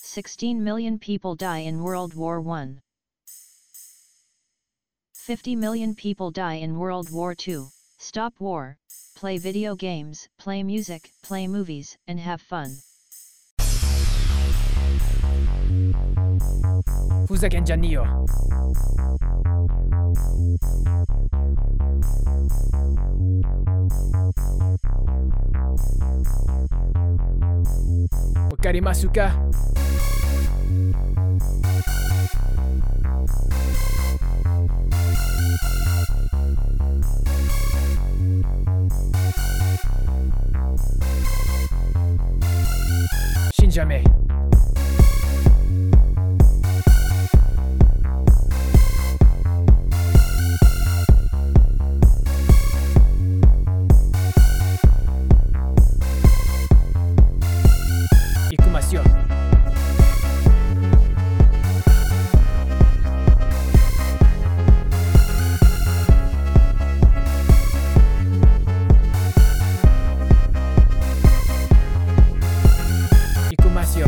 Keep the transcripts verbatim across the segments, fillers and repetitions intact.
sixteen million people die in World War One. fifty million people die in World War Two. Stop war, play video games, play music, play movies, and have fun. ふざけんじゃねえよ。わかりますか？死んじゃめ。行きますよ。行きますよ。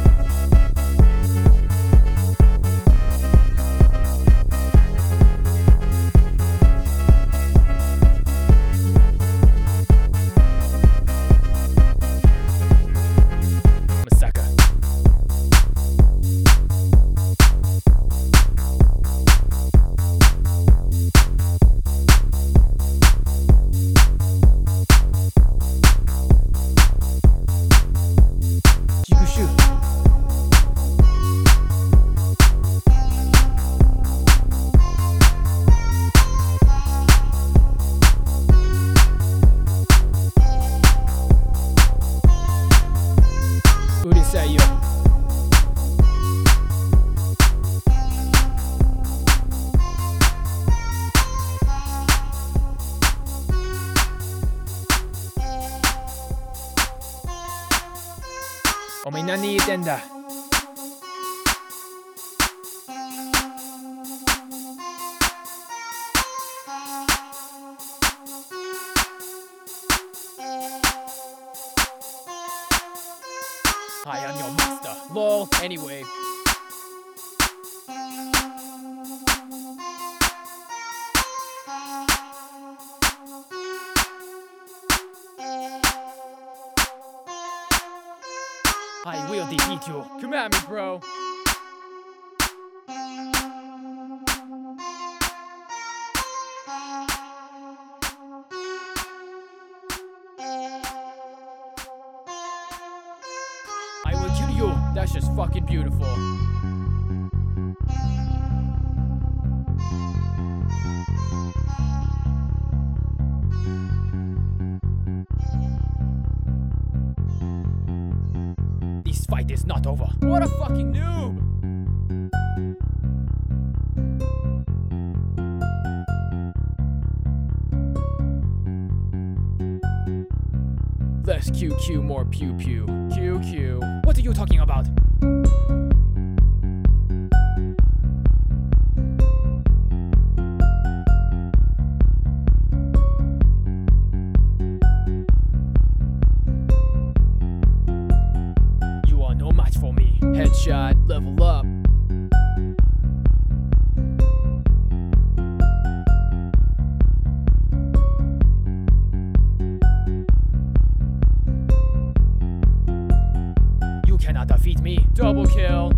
まさか。畜生。うるさいよ。お前何言ってんだ。Hi, I'm your master. Lol, anyway. I will defeat you. Come at me, bro. I will kill you. That's just fucking beautiful. This fight is not over. What a fucking noob! Less Q Q, more pew pew. Q Q. What are you talking about? You are no match for me. Headshot, level up. You cannot defeat me. Double kill.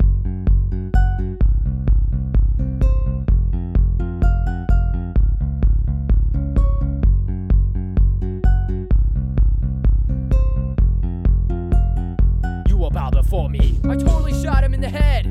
You will bow before me. I totally shot him in the head.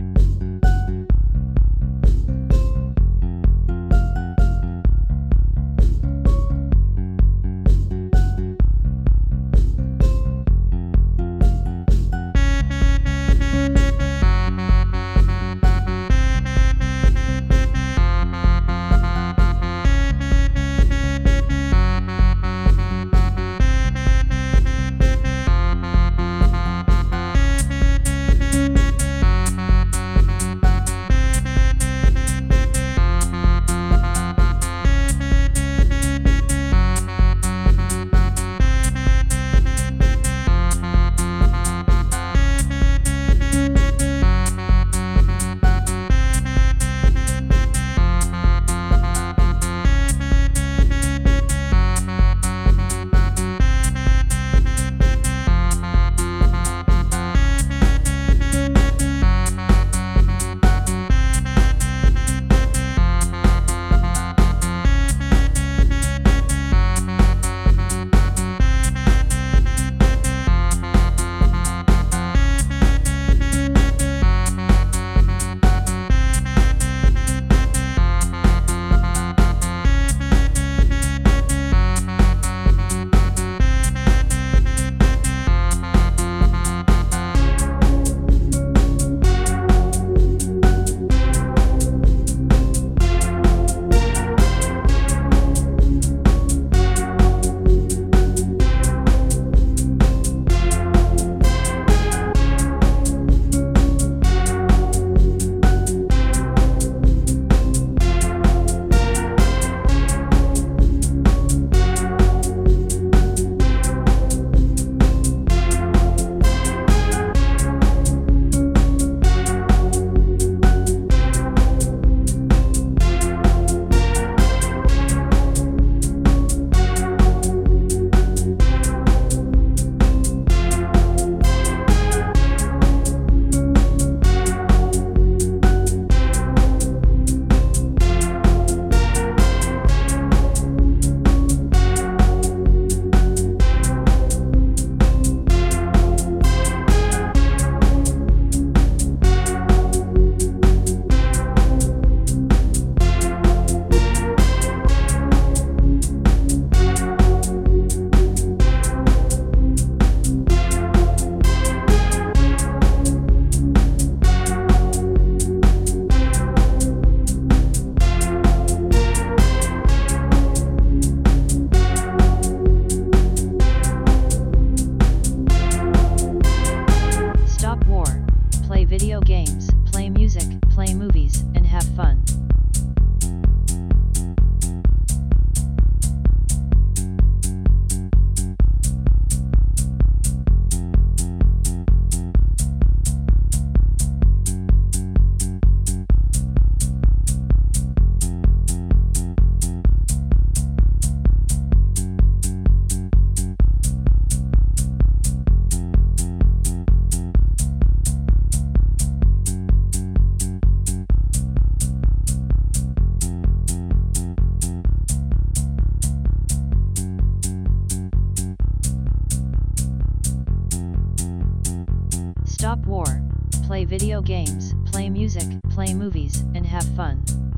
stop war, play video games, play music, play movies, and have fun.